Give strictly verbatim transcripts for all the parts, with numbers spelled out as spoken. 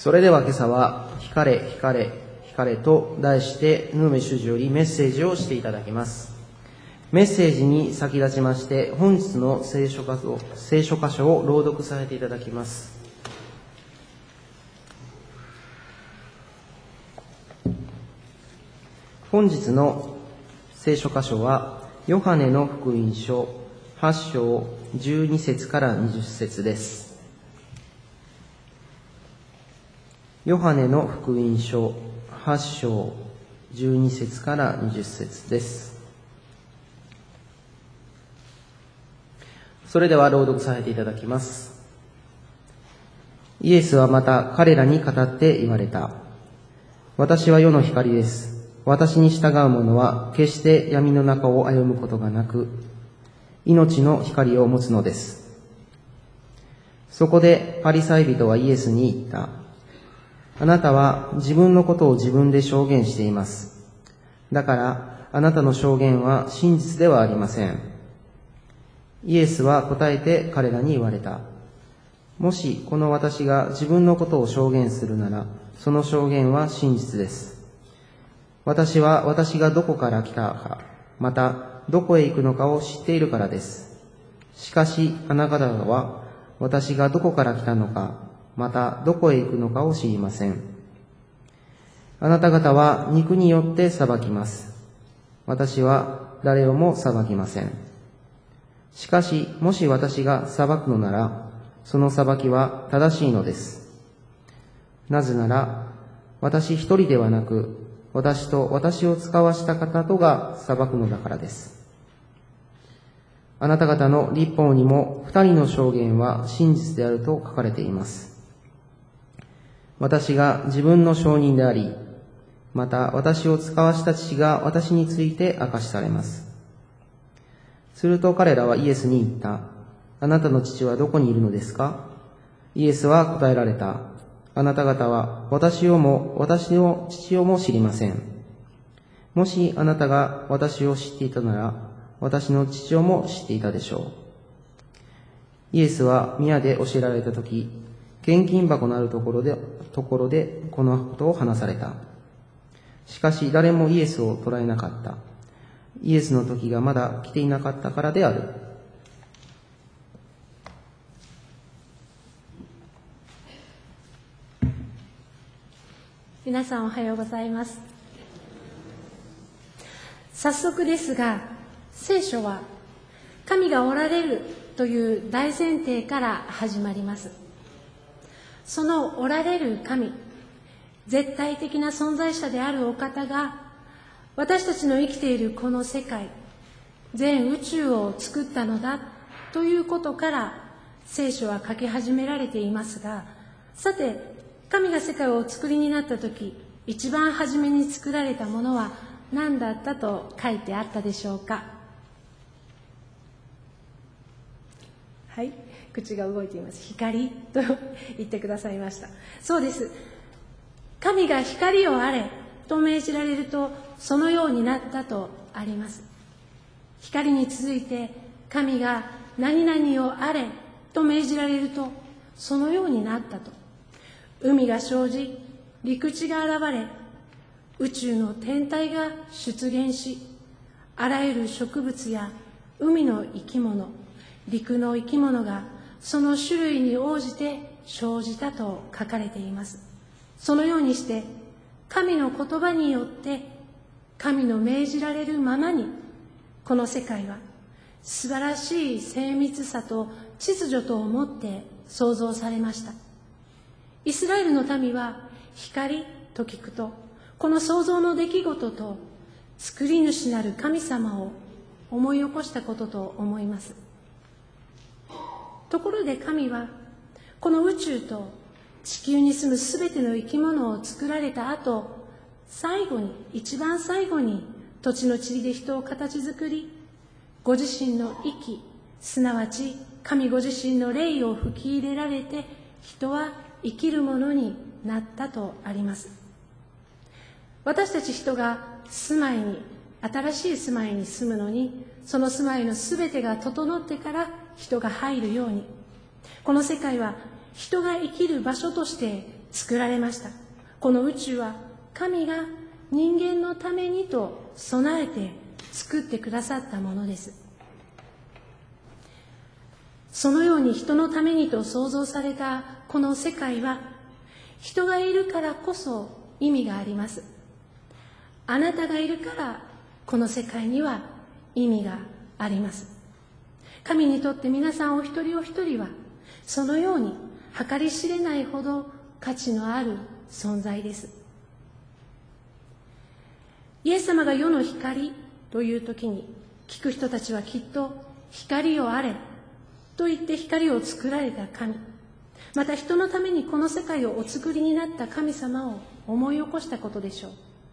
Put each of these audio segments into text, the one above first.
それでは今朝は光れ光れ光れと題してヌーメ主事よりメッセージをしていただきます。メッセージに先立ちまして本日の聖書箇所、聖書箇所を朗読させていただきます。本日の聖書箇所はヨハネの福音書はち章じゅうに節からにじゅっ節です。ヨハネの福音書はち章じゅうに節からにじゅっ節です。それでは朗読させていただきます。イエスはまた彼らに語って言われた。私は世の光です。私に従う者は決して闇の中を歩むことがなく、命の光を持つのです。そこでパリサイ人はイエスに言った。あなたは自分のことを自分で証言しています。だからあなたの証言は真実ではありません。イエスは答えて彼らに言われた。もしこの私が自分のことを証言するなら、その証言は真実です。私は私がどこから来たか、またどこへ行くのかを知っているからです。しかしあなた方は私がどこから来たのか、またどこへ行くのかを知りません。あなた方は肉によって裁きます。私は誰をも裁きません。しかしもし私が裁くのなら、その裁きは正しいのです。なぜなら私一人ではなく、私と私を使わした方とが裁くのだからです。あなた方の律法にも二人の証言は真実であると書かれています。私が自分の証人であり、また私を使わした父が私について明かしされます。すると彼らはイエスに言った。あなたの父はどこにいるのですか？イエスは答えられた。あなた方は私をも私の父をも知りません。もしあなたが私を知っていたなら、私の父をも知っていたでしょう。イエスは宮で教えられたとき、献金箱のあるところで、ところでこのことを話された。しかし誰もイエスを捉えなかった。イエスの時がまだ来ていなかったからである。 皆さんおはようございます。早速ですが、聖書は神がおられるという大前提から始まります。そのおられる神、絶対的な存在者であるお方が、私たちの生きているこの世界、全宇宙を作ったのだということから聖書は書き始められていますが、さて神が世界をお作りになったとき、一番初めに作られたものは何だったと書いてあったでしょうか。はい、口が動いています。光と言ってくださいました。そうです。神が光をあれと命じられると、そのようになったとあります。光に続いて神が何々をあれと命じられると、そのようになったと。海が生じ、陸地が現れ、宇宙の天体が出現し、あらゆる植物や海の生き物、陸の生き物がその種類に応じて生じたと書かれています。そのようにして神の言葉によって神の命じられるままに、この世界は素晴らしい精密さと秩序とをもって創造されました。イスラエルの民は光と聞くと、この創造の出来事と作り主なる神様を思い起こしたことと思います。ところで神はこの宇宙と地球に住むすべての生き物を作られた後、最後に、一番最後に土地の塵で人を形作り、ご自身の息、すなわち神ご自身の霊を吹き入れられて、人は生きるものになったとあります。私たち人が住まいに、新しい住まいに住むのに、その住まいのすべてが整ってから人が入るように、この世界は人が生きる場所として作られました。この宇宙は神が人間のためにと備えて作ってくださったものです。そのように人のためにと創造されたこの世界は、人がいるからこそ意味があります。あなたがいるからこの世界には意味があります。神にとって皆さんお一人お一人はそのように計り知れないほど価値のある存在です。イエス様が世の光という時に、聞く人たちはきっと光をあれと言って光を作られた神、また人のためにこの世界をお作りになった神様を思い起こしたことでしょう。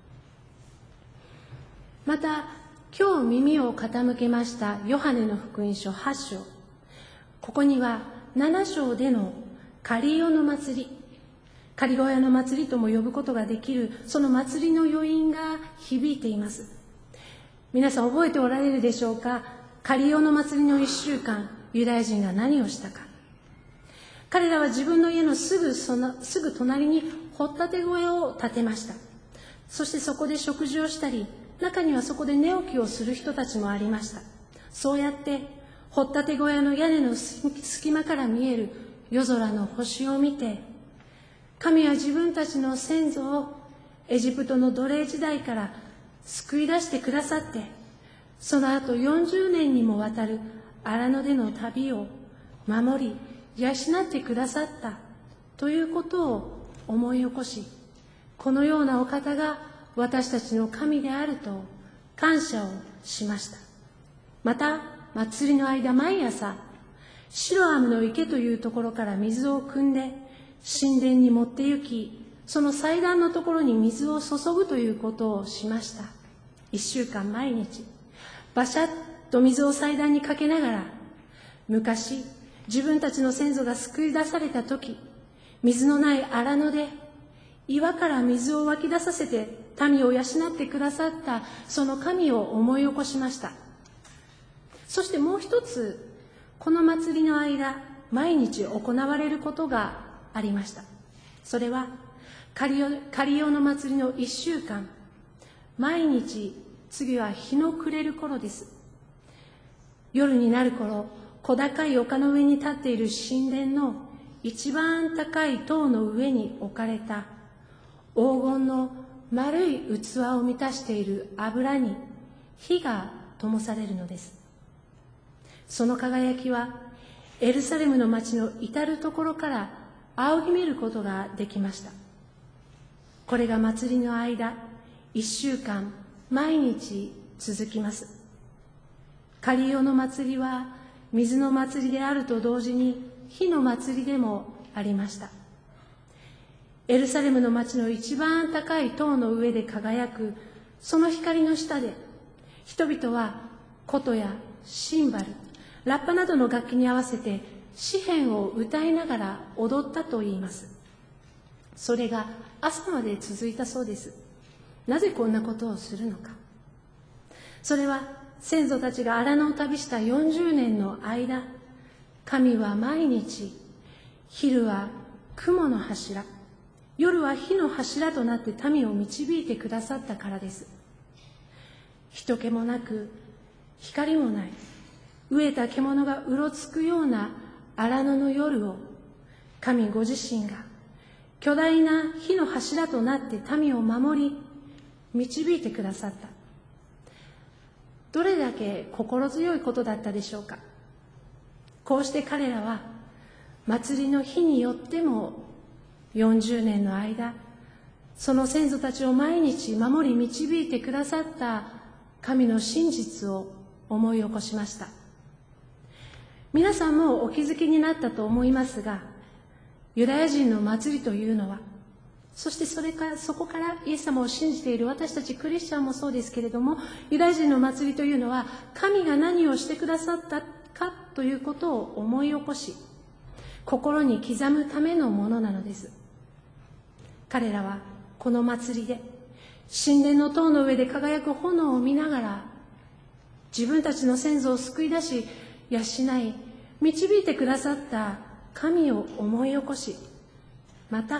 また今日耳を傾けましたヨハネの福音書はち章、ここにはなな章でのカリオの祭り、仮小屋の祭りとも呼ぶことができるその祭りの余韻が響いています。皆さん覚えておられるでしょうか。カリオの祭りのいっしゅうかん、ユダヤ人が何をしたか。彼らは自分の家のすぐそのすぐ隣に掘ったて小屋を建てました。そしてそこで食事をしたり、中にはそこで寝起きをする人たちもありました。そうやって掘ったて小屋の屋根の隙間から見える夜空の星を見て、神は自分たちの先祖をエジプトの奴隷時代から救い出してくださって、その後よんじゅうねんにもわたる荒野での旅を守り養ってくださったということを思い起こし、このようなお方が私たちの神であると感謝をしました。また祭りの間、毎朝シロアムの池というところから水を汲んで神殿に持って行き、その祭壇のところに水を注ぐということをしました。一週間毎日バシャッと水を祭壇にかけながら、昔自分たちの先祖が救い出された時、水のない荒野で岩から水を湧き出させて民を養ってくださったその神を思い起こしました。そしてもう一つ、この祭りの間毎日行われることがありました。それはカリオ、カリオの祭りの一週間、毎日次は日の暮れる頃です。夜になる頃、小高い丘の上に立っている神殿の一番高い塔の上に置かれた黄金の丸い器を満たしている油に火が灯されるのです。その輝きはエルサレムの町の至るところから仰ぎ見ることができました。これが祭りの間一週間毎日続きます。カリオの祭りは水の祭りであると同時に火の祭りでもありました。エルサレムの町の一番高い塔の上で輝くその光の下で、人々は琴やシンバル、ラッパなどの楽器に合わせて詩篇を歌いながら踊ったといいます。それが朝まで続いたそうです。なぜこんなことをするのか。それは先祖たちが荒野を旅したよんじゅうねんの間、神は毎日、昼は雲の柱、夜は火の柱となって民を導いてくださったからです。人気もなく光もない、飢えた獣がうろつくような荒野の夜を、神ご自身が巨大な火の柱となって民を守り導いてくださった。どれだけ心強いことだったでしょうか。こうして彼らは祭りの日によってもよんじゅうねんの間、その先祖たちを毎日守り導いてくださった神の真実を思い起こしました。皆さんもお気づきになったと思いますが、ユダヤ人の祭りというのは、そしてそれからそこからイエス様を信じている私たちクリスチャンもそうですけれども、ユダヤ人の祭りというのは神が何をしてくださったかということを思い起こし、心に刻むためのものなのです。彼らはこの祭りで神殿の塔の上で輝く炎を見ながら、自分たちの先祖を救い出し養い導いてくださった神を思い起こし、また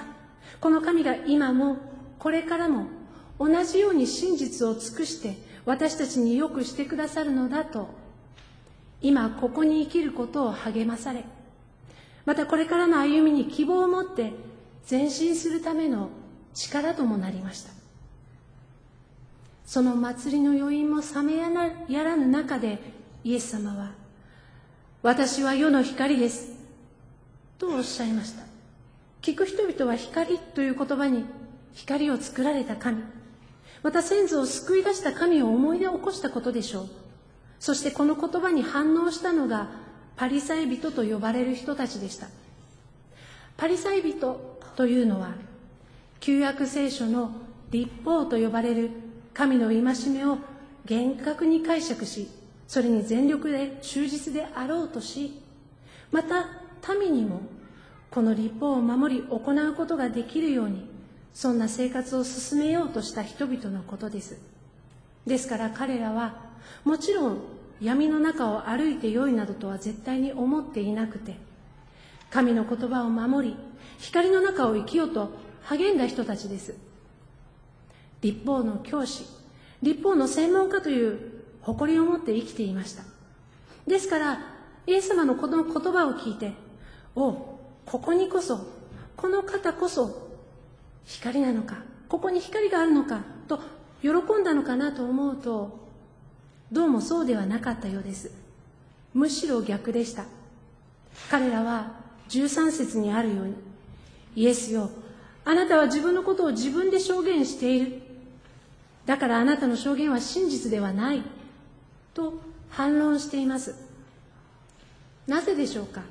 この神が今もこれからも同じように真実を尽くして私たちによくしてくださるのだと、今ここに生きることを励まされ、またこれからの歩みに希望を持って前進するための力ともなりました。その祭りの余韻も冷めやらぬ中で、イエス様は、私は世の光です、とおっしゃいました。聞く人々は光という言葉に、光を作られた神、また先祖を救い出した神を思い出起こしたことでしょう。そしてこの言葉に反応したのが、パリサイ人と呼ばれる人たちでした。パリサイ人というのは、旧約聖書の律法と呼ばれる神の戒めを厳格に解釈し、それに全力で忠実であろうとし、また民にもこの律法を守り行うことができるように、そんな生活を進めようとした人々のことです。ですから彼らはもちろん闇の中を歩いてよいなどとは絶対に思っていなくて、神の言葉を守り光の中を生きようと励んだ人たちです。律法の教師、律法の専門家という誇りを持って生きていました。ですからイエス様のこの言葉を聞いて、おう、ここにこそ、この方こそ光なのか、ここに光があるのかと喜んだのかなと思うと、どうもそうではなかったようです。むしろ逆でした。彼らはじゅうさん節にあるように、イエスよ、あなたは自分のことを自分で証言している。だからあなたの証言は真実ではない。と反論しています。なぜでしょうか。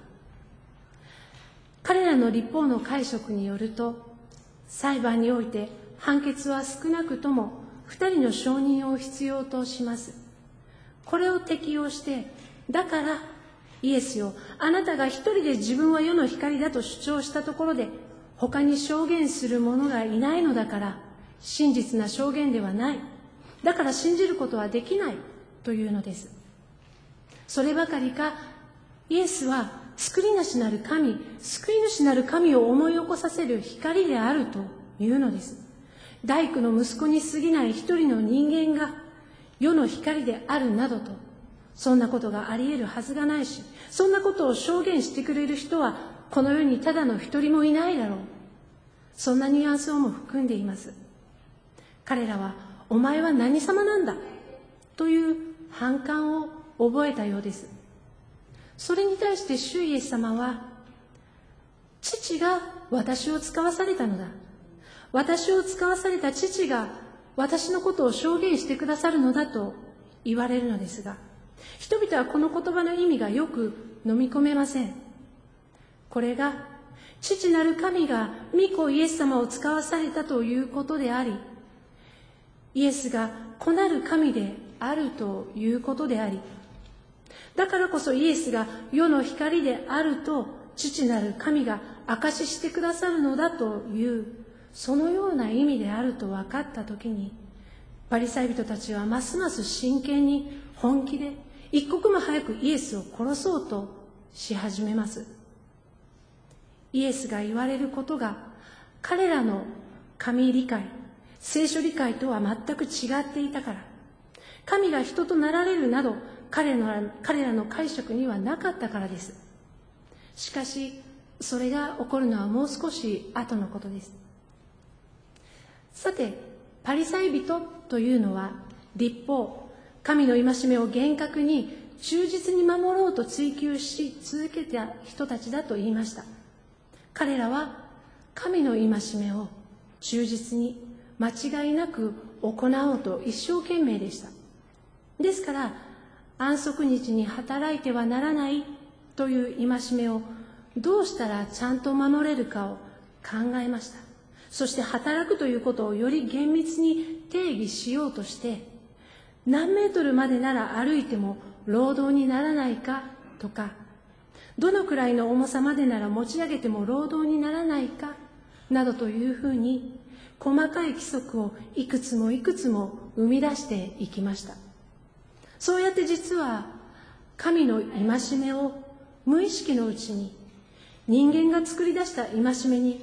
彼らの律法の解釈によると、裁判において判決は少なくとも二人の証人を必要とします。これを適用して、だからイエスよ、あなたが一人で自分は世の光だと主張したところで、他に証言する者がいないのだから、真実な証言ではない。だから信じることはできないというのです。そればかりか、イエスは救い主なる神、救い主なる神を思い起こさせる光であるというのです。大工の息子に過ぎない一人の人間が世の光であるなどと、そんなことがあり得るはずがないし、そんなことを証言してくれる人はこの世にただの一人もいないだろう。そんなニュアンスをも含んでいます。彼らは、お前は何様なんだという反感を覚えたようです。それに対して主イエス様は、父が私を使わされたのだ。私を使わされた父が私のことを証言してくださるのだと言われるのですが、人々はこの言葉の意味がよく飲み込めません。これが父なる神が御子イエス様を使わされたということであり、イエスが子なる神であるということであり、だからこそイエスが世の光であると父なる神が証ししてくださるのだという、そのような意味であると分かったときに、パリサイ人たちはますます真剣に本気で一刻も早くイエスを殺そうとし始めます。イエスが言われることが彼らの神理解、聖書理解とは全く違っていたから、神が人となられるなど彼の彼らの解釈にはなかったからです。しかしそれが起こるのはもう少し後のことです。さて、パリサイ人というのは律法、神の戒めを厳格に忠実に守ろうと追求し続けた人たちだと言いました。彼らは神の戒めを忠実に間違いなく行おうと一生懸命でした。ですから安息日に働いてはならないという戒めをどうしたらちゃんと守れるかを考えました。そして働くということをより厳密に定義しようとして、何メートルまでなら歩いても労働にならないかとか、どのくらいの重さまでなら持ち上げても労働にならないかなどというふうに細かい規則をいくつもいくつも生み出していきました。そうやって実は神の戒めを無意識のうちに人間が作り出した戒めに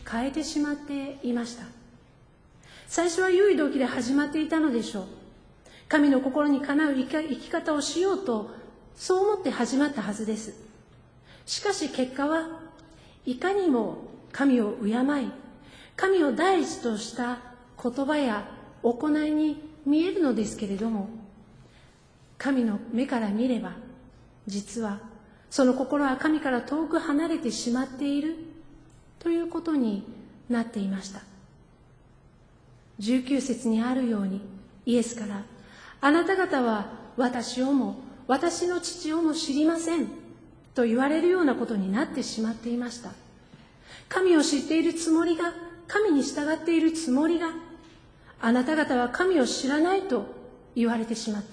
変えてしまっていました。最初は良い動機で始まっていたのでしょう。神の心にかなう生き方をしようと、そう思って始まったはずです。しかし結果はいかにも神を敬い、神を第一とした言葉や行いに見えるのですけれども、神の目から見れば、実はその心は神から遠く離れてしまっているということになっていました。じゅうきゅう節にあるように、イエスから、あなた方は私をも私の父をも知りませんと言われるようなことになってしまっていました。神を知っているつもりが、神に従っているつもりが、あなた方は神を知らないと言われてしまった。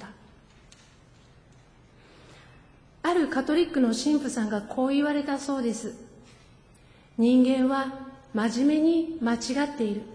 あるカトリックの神父さんがこう言われたそうです。人間は真面目に間違っている。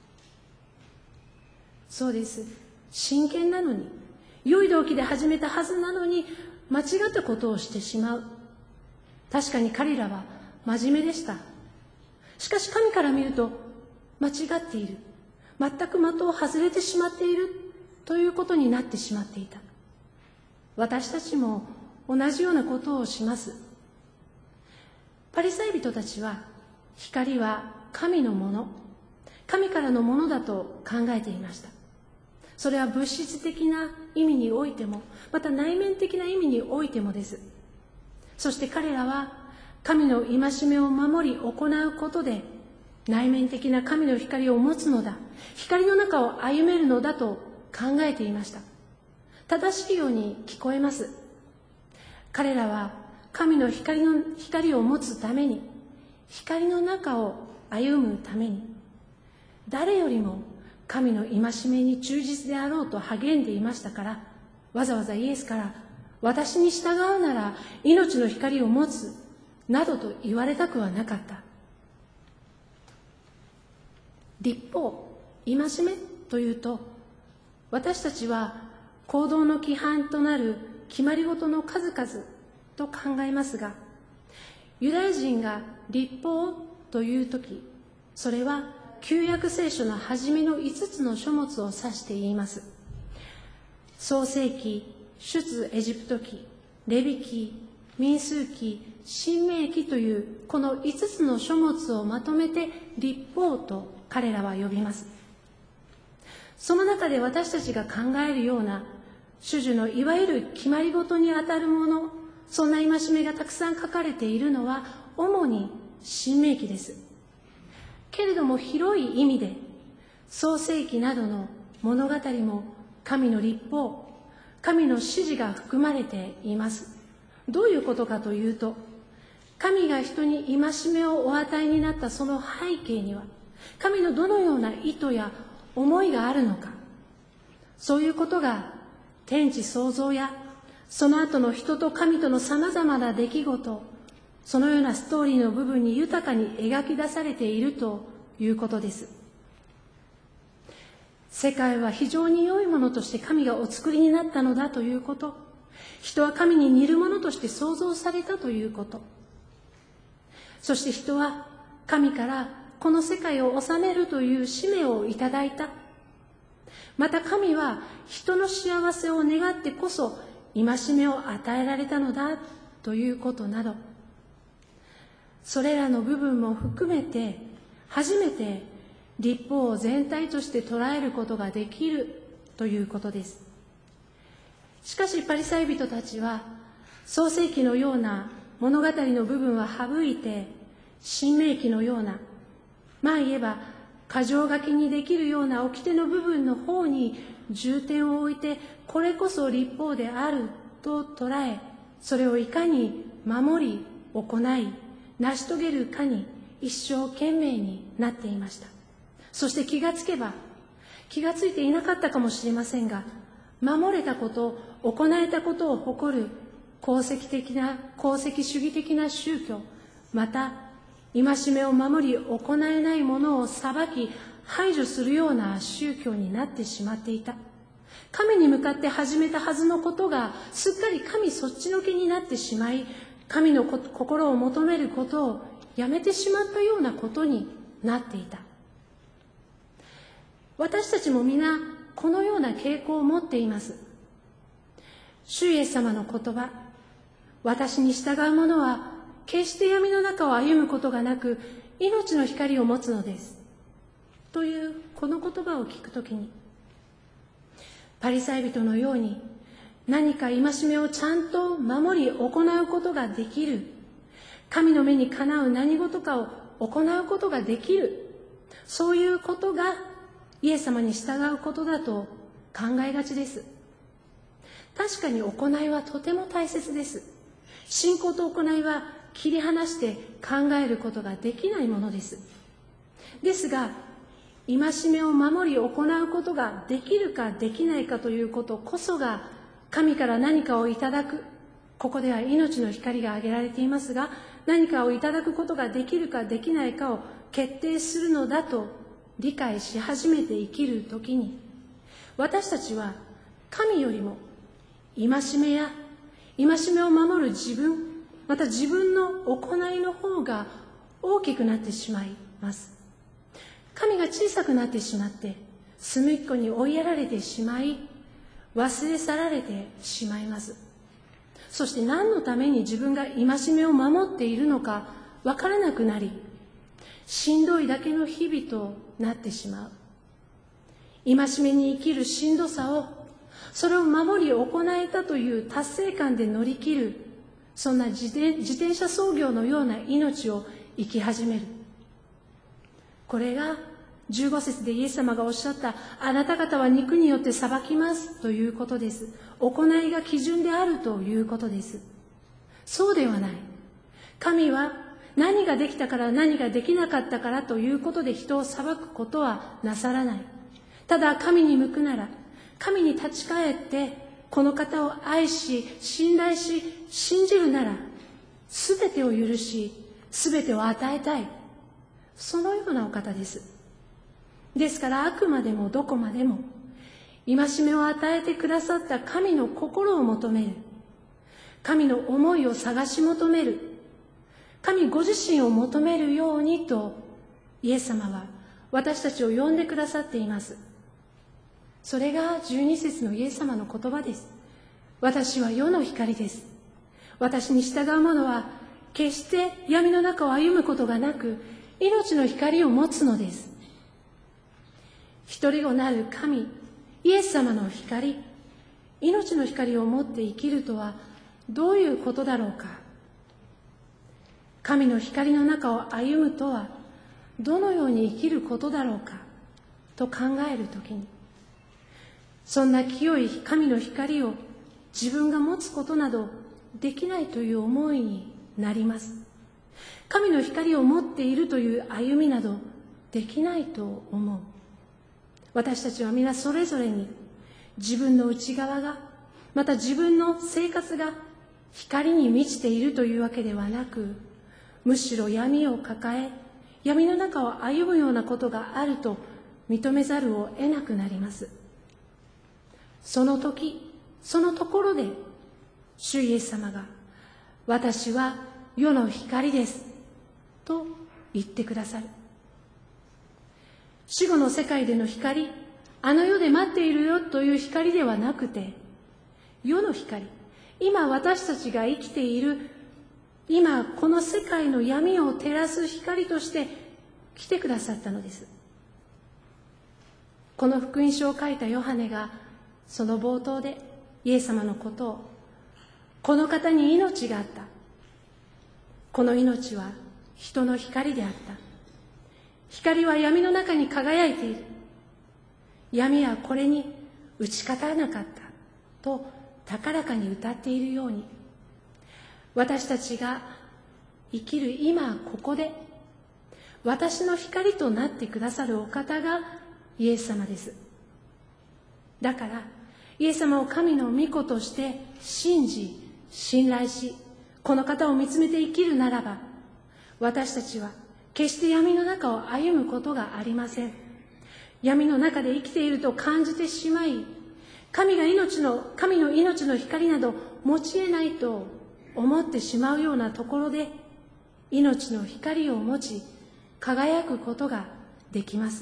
そうです。真剣なのに、良い動機で始めたはずなのに、間違ったことをしてしまう。確かに彼らは真面目でした。しかし神から見ると、間違っている。全く的を外れてしまっているということになってしまっていた。私たちも同じようなことをします。パリサイ人たちは、光は神のもの、神からのものだと考えていました。それは物質的な意味においても、また内面的な意味においてもです。そして彼らは、神の戒めを守り行うことで、内面的な神の光を持つのだ、光の中を歩めるのだと考えていました。正しいように聞こえます。彼らは神の光の光を持つために、光の中を歩むために、誰よりも神の戒めに忠実であろうと励んでいましたから、わざわざイエスから、私に従うなら命の光を持つ、などと言われたくはなかった。律法、戒めというと、私たちは行動の規範となる決まり事の数々と考えますが、ユダヤ人が律法というとき、それは旧約聖書の初めのいつつの書物を指して言います。創世記、出エジプト記、レビ記、民数記、申命記というこのいつつの書物をまとめて律法と彼らは呼びます。その中で私たちが考えるような主樹のいわゆる決まり事にあたるもの、そんな戒めがたくさん書かれているのは主に申命記です。けれども広い意味で創世記などの物語も神の律法、神の指示が含まれています。どういうことかというと、神が人に戒めをお与えになったその背景には、神のどのような意図や思いがあるのか、そういうことが天地創造やその後の人と神とのさまざまな出来事、そのようなストーリーの部分に豊かに描き出されているということです。世界は非常に良いものとして神がお作りになったのだということ、人は神に似るものとして創造されたということ、そして人は神からこの世界を治めるという使命をいただいた。また神は人の幸せを願ってこそ戒めを与えられたのだということなど、それらの部分も含めて初めて律法を全体として捉えることができるということです。しかしパリサイ人たちは創世記のような物語の部分は省いて、申命記のような、まあ言えば箇条書きにできるような掟の部分の方に重点を置いて、これこそ律法であると捉え、それをいかに守り行い成し遂げるかに一生懸命になっていました。そして気がつけば、気がついていなかったかもしれませんが、守れたこと、行えたことを誇る功績的な、功績主義的な宗教、また戒めを守り行えないものを裁き排除するような宗教になってしまっていた。神に向かって始めたはずのことがすっかり神そっちのけになってしまい、神の心を求めることをやめてしまったようなことになっていた。私たちも皆このような傾向を持っています。主イエス様の言葉、私に従う者は決して闇の中を歩むことがなく、命の光を持つのです。というこの言葉を聞くときに、パリサイ人のように何か戒めをちゃんと守り行うことができる、神の目にかなう何事かを行うことができる、そういうことがイエス様に従うことだと考えがちです。確かに行いはとても大切です。信仰と行いは切り離して考えることができないものです。ですが、戒めを守り行うことができるかできないかということこそが、神から何かをいただく、ここでは命の光が挙げられていますが、何かをいただくことができるかできないかを決定するのだと理解し始めて生きるときに、私たちは神よりも戒めや戒めを守る自分、また自分の行いの方が大きくなってしまいます。神が小さくなってしまって、隅っこに追いやられてしまい、忘れ去られてしまいます。そして何のために自分が戒めを守っているのかわからなくなり、しんどいだけの日々となってしまう。戒めに生きるしんどさを、それを守り行えたという達成感で乗り切る、そんな自転、自転車操業のような命を生き始める。これがじゅうご節でイエス様がおっしゃった、あなた方は肉によって裁きますということです。行いが基準であるということです。そうではない。神は何ができたから何ができなかったからということで人を裁くことはなさらない。ただ神に向くなら、神に立ち返ってこの方を愛し信頼し信じるなら、すべてを許しすべてを与えたい、そのようなお方です。ですから、あくまでもどこまでも戒めを与えてくださった神の心を求める、神の思いを探し求める、神ご自身を求めるようにと、イエス様は私たちを呼んでくださっています。それがじゅうに節のイエス様の言葉です。私は世の光です。私に従う者は決して闇の中を歩むことがなく、命の光を持つのです。一人子なる神、イエス様の光、命の光を持って生きるとはどういうことだろうか。神の光の中を歩むとはどのように生きることだろうかと考えるときに、そんな清い神の光を自分が持つことなどできないという思いになります。神の光を持っているという歩みなどできないと思う。私たちは皆それぞれに自分の内側が、また自分の生活が光に満ちているというわけではなく、むしろ闇を抱え、闇の中を歩むようなことがあると認めざるを得なくなります。その時、そのところで、主イエス様が、私は世の光です、と言ってくださる。死後の世界での光、あの世で待っているよという光ではなくて、世の光、今私たちが生きている、今この世界の闇を照らす光として来てくださったのです。この福音書を書いたヨハネが、その冒頭でイエス様のことを、この方に命があった。この命は人の光であった。光は闇の中に輝いている。闇はこれに打ち勝たなかったと高らかに歌っているように、私たちが生きる今ここで私の光となってくださるお方がイエス様です。だからイエス様を神の御子として信じ信頼し、この方を見つめて生きるならば、私たちは決して闇の中を歩むことがありません。闇の中で生きていると感じてしまい、神が命の神の命の光など持ち得ないと思ってしまうようなところで、命の光を持ち輝くことができます。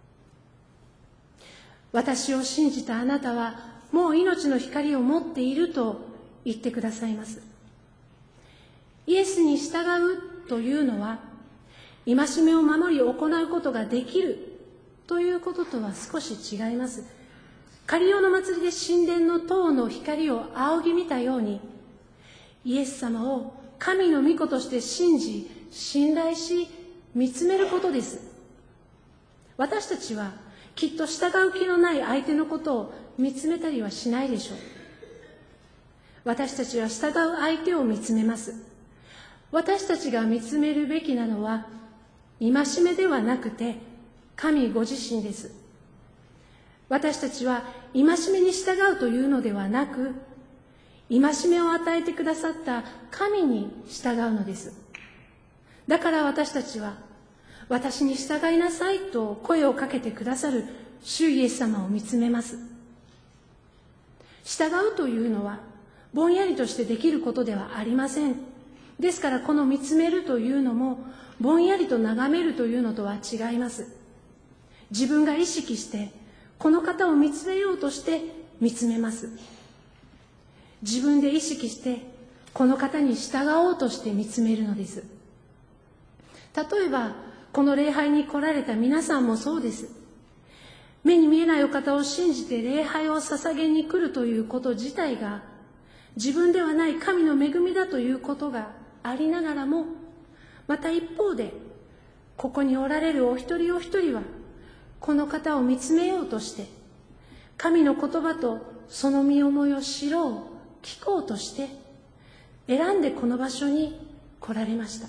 私を信じたあなたはもう命の光を持っていると言ってくださいます。イエスに従うというのは、戒めを守り行うことができるということとは少し違います。カリオの祭りで神殿の塔の光を仰ぎ見たように、イエス様を神の御子として信じ、信頼し、見つめることです。私たちはきっと従う気のない相手のことを見つめたりはしないでしょう。私たちは従う相手を見つめます。私たちが見つめるべきなのは、戒めではなくて神ご自身です。私たちは戒めに従うというのではなく、戒めを与えてくださった神に従うのです。だから私たちは、私に従いなさいと声をかけてくださる主イエス様を見つめます。従うというのはぼんやりとしてできることではありません。ですからこの見つめるというのもぼんやりと眺めるというのとは違います。自分が意識してこの方を見つめようとして見つめます。自分で意識してこの方に従おうとして見つめるのです。例えばこの礼拝に来られた皆さんもそうです。目に見えないお方を信じて礼拝を捧げに来るということ自体が自分ではない神の恵みだということがありながらも、また一方でここにおられるお一人お一人はこの方を見つめようとして神の言葉とその身思いを知ろう聞こうとして選んでこの場所に来られました。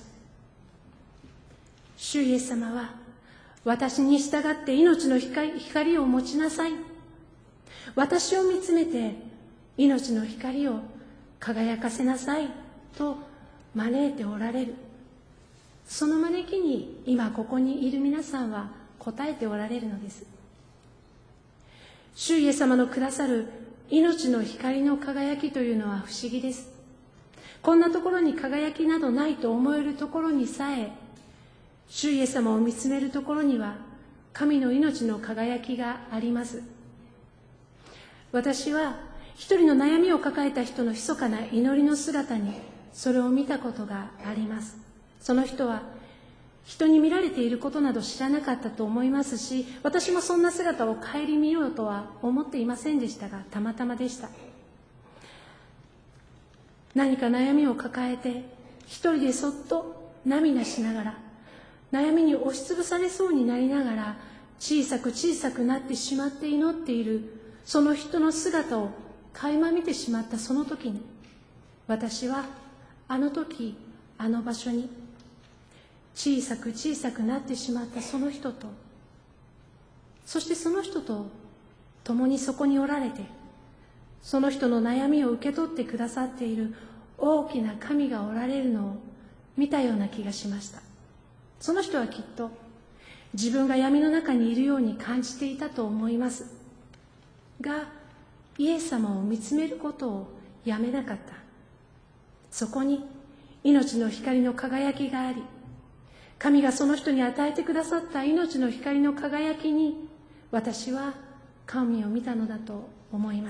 主イエス様は、私に従って命の光を持ちなさい。私を見つめて命の光を輝かせなさいと招いておられる。その招きに今ここにいる皆さんは応えておられるのです。主イエス様のくださる命の光の輝きというのは不思議です。こんなところに輝きなどないと思えるところにさえ、主イエス様を見つめるところには神の命の輝きがあります。私は一人の悩みを抱えた人の密かな祈りの姿にそれを見たことがあります。その人は人に見られていることなど知らなかったと思いますし、私もそんな姿を顧みようとは思っていませんでしたが、たまたまでした。何か悩みを抱えて一人でそっと涙しながら、悩みに押しつぶされそうになりながら小さく小さくなってしまって祈っているその人の姿を垣間見てしまったその時に、私はあの時あの場所に小さく小さくなってしまったその人と、そしてその人と共にそこにおられて、その人の悩みを受け取ってくださっている大きな神がおられるのを見たような気がしました。その人はきっと自分が闇の中にいるように感じていたと思いますが、イエス様を見つめることをやめなかった。そこに命の光の輝きがあり、神がその人に与えてくださった命の光の輝きに私は神を見たのだと思います。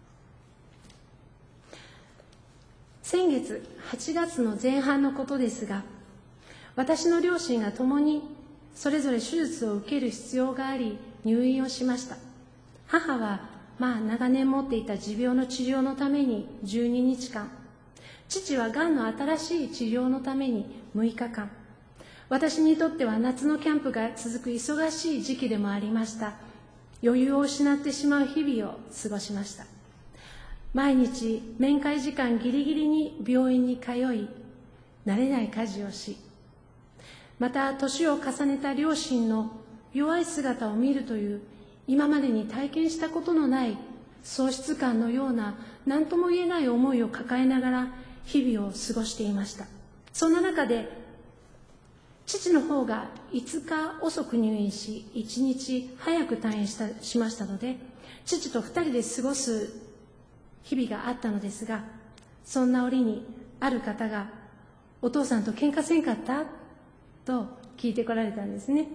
先月はちがつの前半のことですが、私の両親が共にそれぞれ手術を受ける必要があり入院をしました。母はまあ長年持っていた持病の治療のためにじゅうににちかん、父はがんの新しい治療のためにむいかかん、私にとっては夏のキャンプが続く忙しい時期でもありました。余裕を失ってしまう日々を過ごしました。毎日面会時間ギリギリに病院に通い、慣れない家事をし、また年を重ねた両親の弱い姿を見るという今までに体験したことのない喪失感のような何とも言えない思いを抱えながら日々を過ごしていました。そんな中で父の方がいつか遅く入院しいちにち早く退院したしましたので、父とふたりで過ごす日々があったのですが、そんな折にある方がお父さんと喧嘩せんかったと聞いてこられたんですね。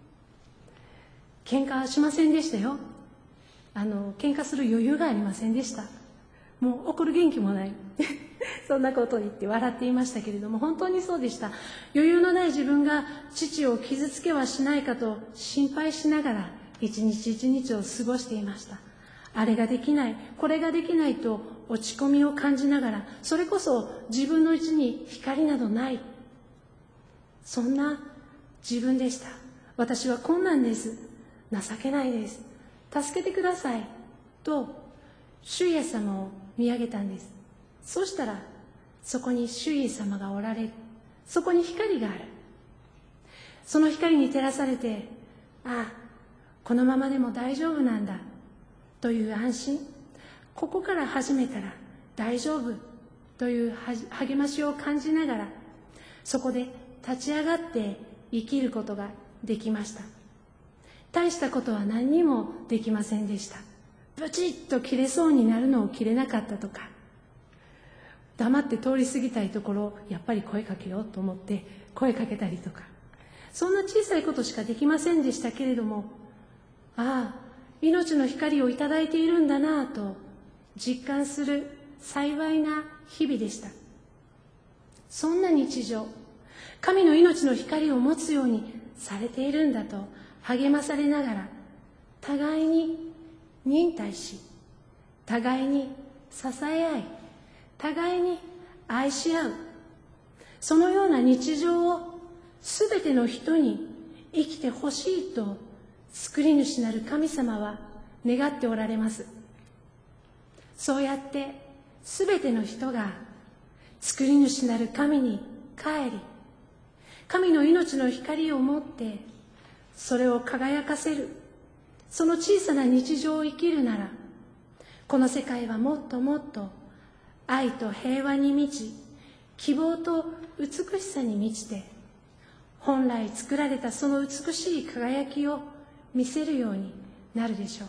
喧嘩はしませんでしたよ。あの喧嘩する余裕がありませんでした。もう怒る元気もないそんなことを言って笑っていましたけれども、本当にそうでした。余裕のない自分が父を傷つけはしないかと心配しながら一日一日を過ごしていました。あれができない、これができないと落ち込みを感じながら、それこそ自分のうちに光などない、そんな自分でした。私は困難です、情けないです、助けてくださいと主イエス様を見上げたんです。そうしたらそこに主イエス様がおられる。そこに光がある。その光に照らされて、ああ、このままでも大丈夫なんだという安心、ここから始めたら大丈夫という励ましを感じながら、そこで立ち上がって生きることができました。大したことは何にもできませんでした。ブチッと切れそうになるのを切れなかったとか、黙って通り過ぎたいところやっぱり声かけようと思って声かけたりとか、そんな小さいことしかできませんでしたけれども、ああ、命の光をいただいているんだなぁと実感する幸いな日々でした。そんな日常、神の命の光を持つようにされているんだと励まされながら、互いに忍耐し、互いに支え合い、互いに愛し合う、そのような日常をすべての人に生きてほしいと救い主なる神様は願っておられます。そうやってすべての人が救い主なる神に帰り、神の命の光を持ってそれを輝かせる、その小さな日常を生きるなら、この世界はもっともっと愛と平和に満ち、希望と美しさに満ちて、本来作られたその美しい輝きを見せるようになるでしょう。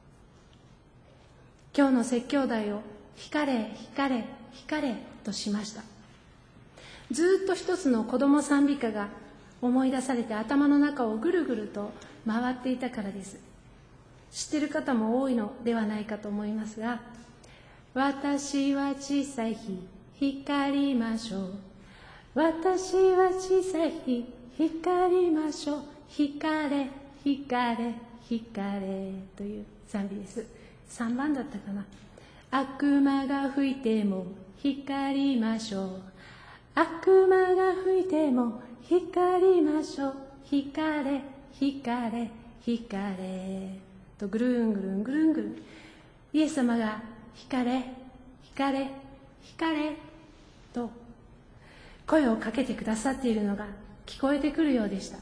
今日の説教題を光れ光れ光れとしました。ずっと一つの子供賛美歌が思い出されて頭の中をぐるぐると回っていたからです。知っている方も多いのではないかと思いますが、私は小さい日光りましょう、私は小さい日光りましょう、光れ光れ光れという賛美です。さんばんだったかな。悪魔が吹いても光りましょう、悪魔が吹いても光りましょう、光れ光れ光れとぐるんぐるんぐるんぐるん、イエス様が光れ光れ光れと声をかけてくださっているのが聞こえてくるようでした。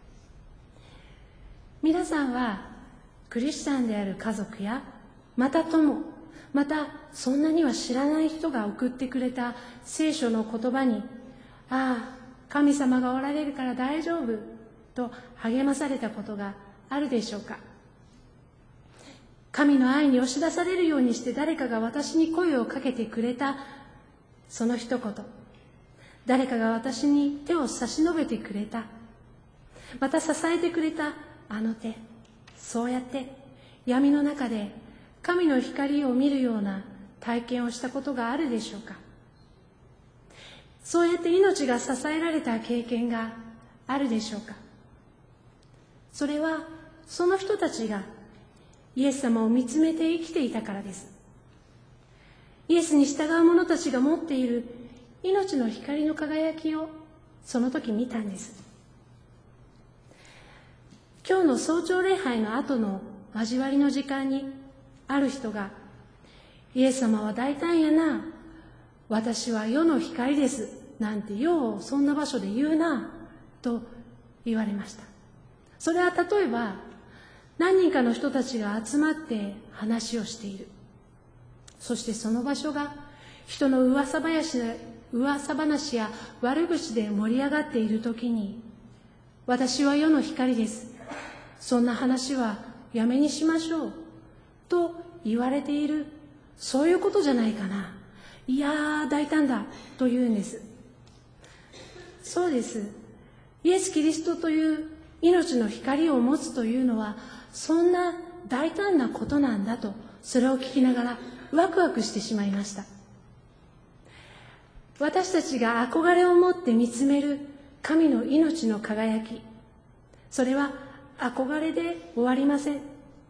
皆さんはクリスチャンである家族や、また友、またそんなには知らない人が送ってくれた聖書の言葉に、ああ、神様がおられるから大丈夫と励まされたことがあるでしょうか。神の愛に押し出されるようにして誰かが私に声をかけてくれたその一言、誰かが私に手を差し伸べてくれた、また支えてくれたあの手、そうやって闇の中で神の光を見るような体験をしたことがあるでしょうか。そうやって命が支えられた経験があるでしょうか。それはその人たちがイエス様を見つめて生きていたからです。イエスに従う者たちが持っている命の光の輝きをその時見たんです。今日の早朝礼拝の後の交わりの時間に、ある人が、イエス様は大胆やな、私は世の光ですなんてようそんな場所で言うなと言われました。それは例えば何人かの人たちが集まって話をしている、そしてその場所が人の噂話や噂話や悪口で盛り上がっているときに、私は世の光です、そんな話はやめにしましょうと言われている、そういうことじゃないかな、いやー大胆だと言うんです。そうです。 イエス・キリストという命の光を持つというのは、そんな大胆なことなんだと、それを聞きながらワクワクしてしまいました。私たちが憧れを持って見つめる神の命の輝き、それは憧れで終わりません。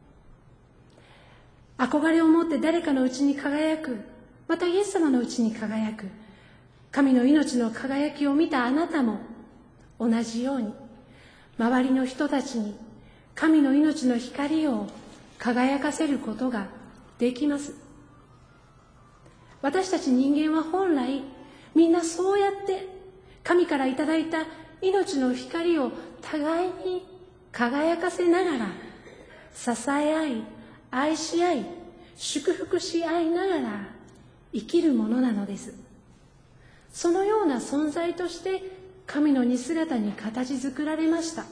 憧れを持って誰かのうちに輝く、またイエス様のうちに輝く神の命の輝きを見たあなたも同じように、周りの人たちに神の命の光を輝かせることができます。私たち人間は本来みんなそうやって神からいただいた命の光を互いに輝かせながら支え合い、愛し合い、祝福し合いながら生きるものなのです。そのような存在として神の似姿に形作られました。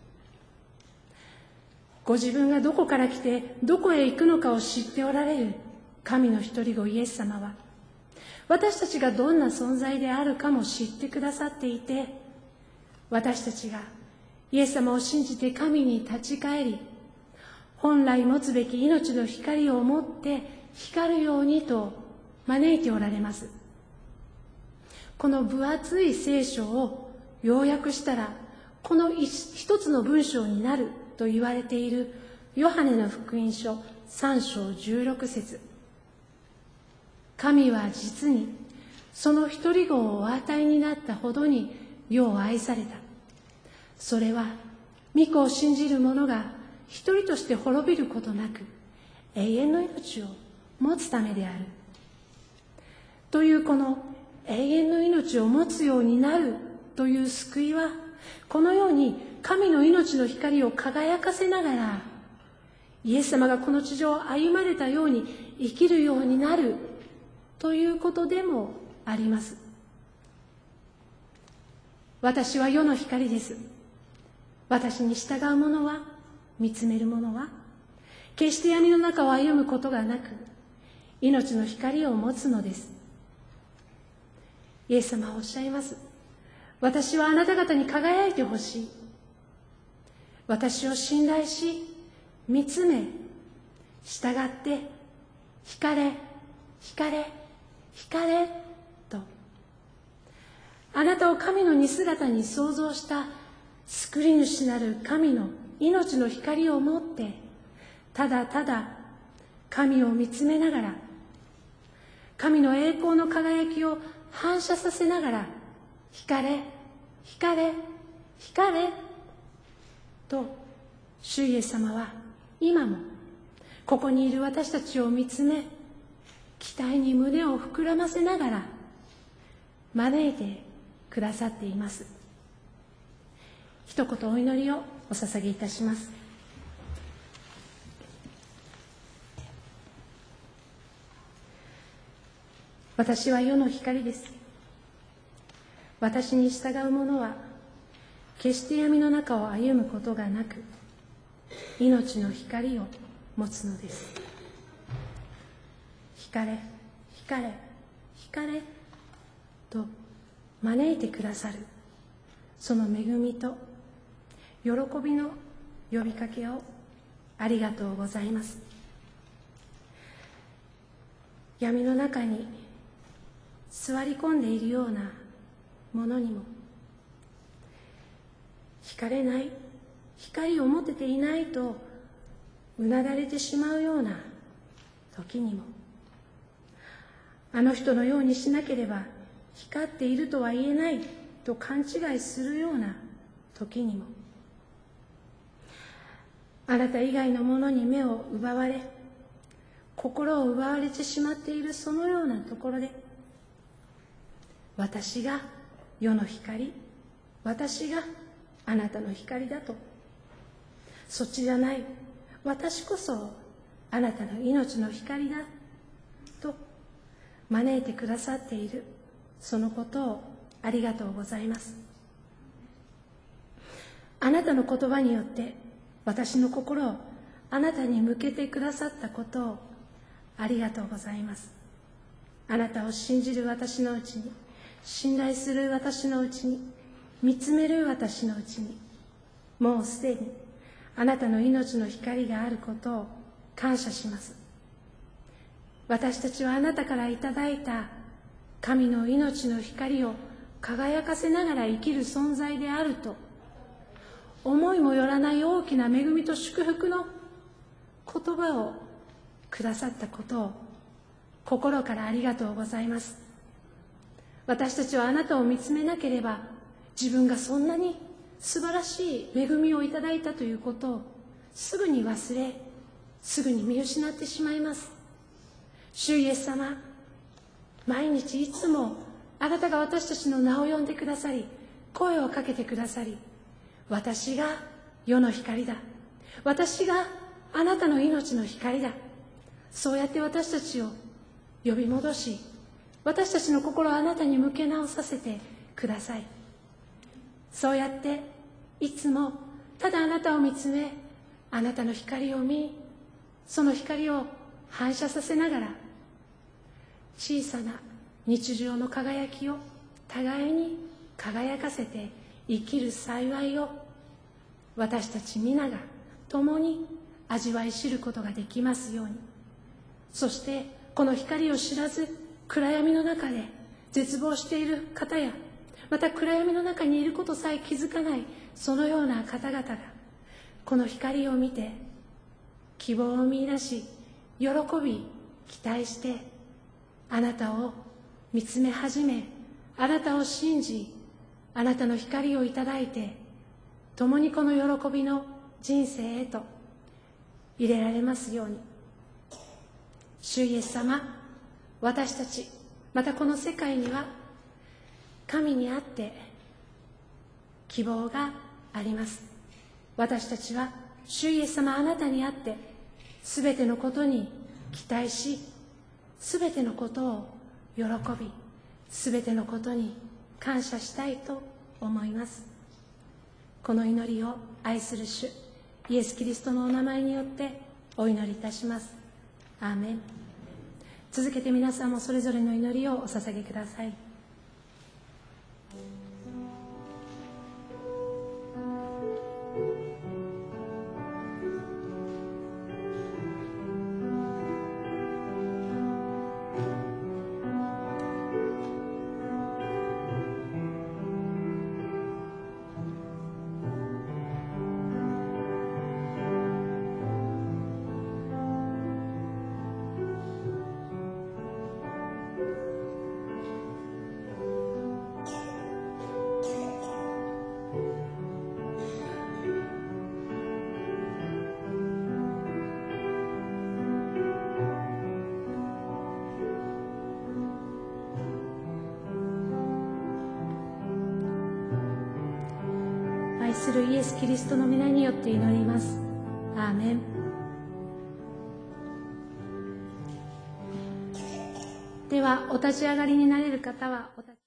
ご自分がどこから来てどこへ行くのかを知っておられる神の一人子イエス様は、私たちがどんな存在であるかも知ってくださっていて、私たちがイエス様を信じて神に立ち返り、本来持つべき命の光を持って光るようにと招いておられます。この分厚い聖書を要約したら、この一つの文章になると言われているヨハネの福音書さん章じゅうろく節。神は実にその一人子をお与えになったほどに世を愛された。それは御子を信じる者が一人として滅びることなく永遠の命を持つためである。というこの永遠の命を持つようになるという救いは、このように神の命の光を輝かせながら、イエス様がこの地上を歩まれたように生きるようになるということでもあります。私は世の光です。私に従う者は、見つめる者は、決して闇の中を歩むことがなく、命の光を持つのです。イエス様はおっしゃいます。私はあなた方に輝いてほしい。私を信頼し、見つめ、従って、光れ、光れ、光れ、と。あなたを神の似姿に創造した救い主なる神の命の光を持って、ただただ神を見つめながら、神の栄光の輝きを反射させながら、光れ、光れ、光れ、と、主イエス様は今もここにいる私たちを見つめ、期待に胸を膨らませながら招いてくださっています。一言お祈りをお捧げいたします。私は世の光です。私に従う者は決して闇の中を歩むことがなく、命の光を持つのです。光れ、光れ、光れと招いてくださる、その恵みと喜びの呼びかけをありがとうございます。闇の中に座り込んでいるようなものにも、光れない、光を持てていないとうなだれてしまうような時にも、あの人のようにしなければ光っているとは言えないと勘違いするような時にも、あなた以外のものに目を奪われ、心を奪われてしまっているそのようなところで、私が世の光、私があなたの光だと、そっちじゃない、私こそあなたの命の光だと招いてくださっている、そのことをありがとうございます。あなたの言葉によって私の心をあなたに向けてくださったことをありがとうございます。あなたを信じる私のうちに、信頼する私のうちに、 見つめる私のうちに、もうすでにあなたの命の光があることを感謝します。私たちはあなたからいただいた神の命の光を輝かせながら生きる存在であると、思いもよらない大きな恵みと祝福の言葉をくださったことを心からありがとうございます。私たちはあなたを見つめなければ、自分がそんなに素晴らしい恵みをいただいたということをすぐに忘れ、すぐに見失ってしまいます。主イエス様、毎日いつもあなたが私たちの名を呼んでくださり、声をかけてくださり、私が世の光だ、私があなたの命の光だ、そうやって私たちを呼び戻し、私たちの心をあなたに向け直させてください。そうやっていつもただあなたを見つめ、あなたの光を見、その光を反射させながら、小さな日常の輝きを互いに輝かせて生きる幸いを、私たち皆が共に味わい知ることができますように。そしてこの光を知らず暗闇の中で絶望している方や、また暗闇の中にいることさえ気づかないそのような方々が、この光を見て希望を見出し、喜び期待してあなたを見つめ始め、あなたを信じ、あなたの光をいただいて、共にこの喜びの人生へと入れられますように。主イエス様、私たち、またこの世界には神にあって希望があります。私たちは主イエス様、あなたにあってすべてのことに期待し、すべてのことを喜び、すべてのことに感謝したいと思います。この祈りを愛する主イエス・キリストのお名前によってお祈りいたします。アーメン。続けて皆さんもそれぞれの祈りをお捧げください。愛するイエス・キリストの皆によって祈ります。アーメン。ではお立ち上がりになれる方はお立ち